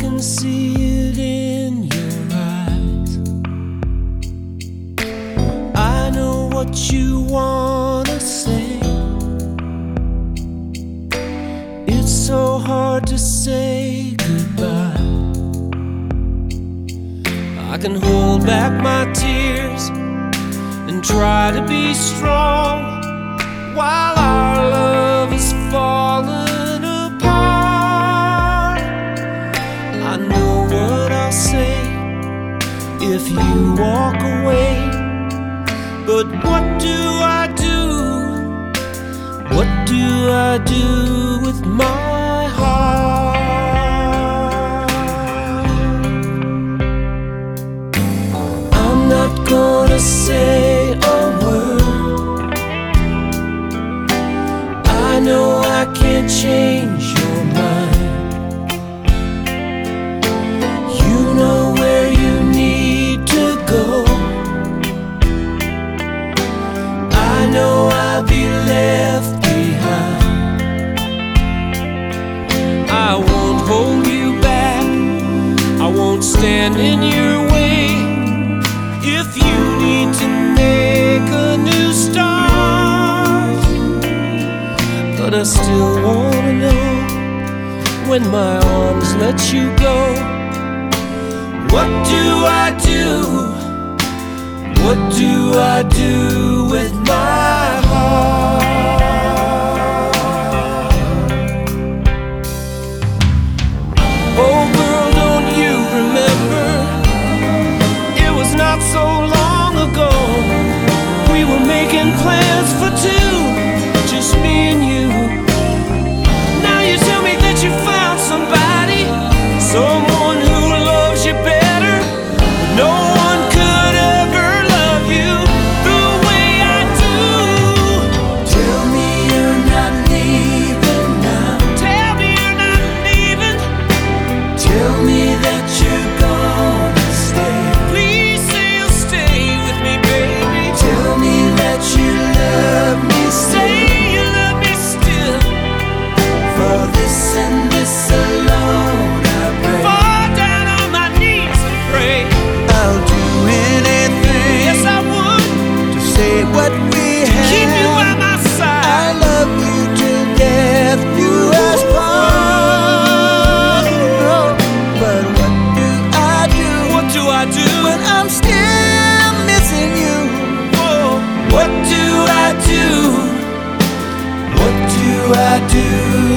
can see it in your eyes. I know what you wanna say. It's so hard to say goodbye. I can hold back my tears and try to be strong while our love is falling apart. I know what I'll say if you walk away, but what do I do? What do I do with my heart? I'm not gonna say a word. I know I can't change your mind. You know where you need to go. I know I'll be left behind. I won't hold you back. I won't stand in your way. If you need to make a new start, but I still wanna know, when my arms let you go, what do I do? What do I do with my heart? Oh girl, don't you remember? It was not so long ago. We were making plans for two, just me and you. Now you tell me that you found somebody, someone who loves you better. No one could ever love you the way I do. Tell me you're not leaving now. Tell me you're not leaving. Tell me that you're gonna stay. Please say you'll stay with me, baby. Tell me that you love me still. Say you love me still. For this and this alone I pray. Fall down on my knees and pray. I'll do anything, Yes, I would, to say what we to keep you by have. my I side. love you to death, you as part. But what do I do What do I do? when I'm still missing you? Oh, what do I do? What do I do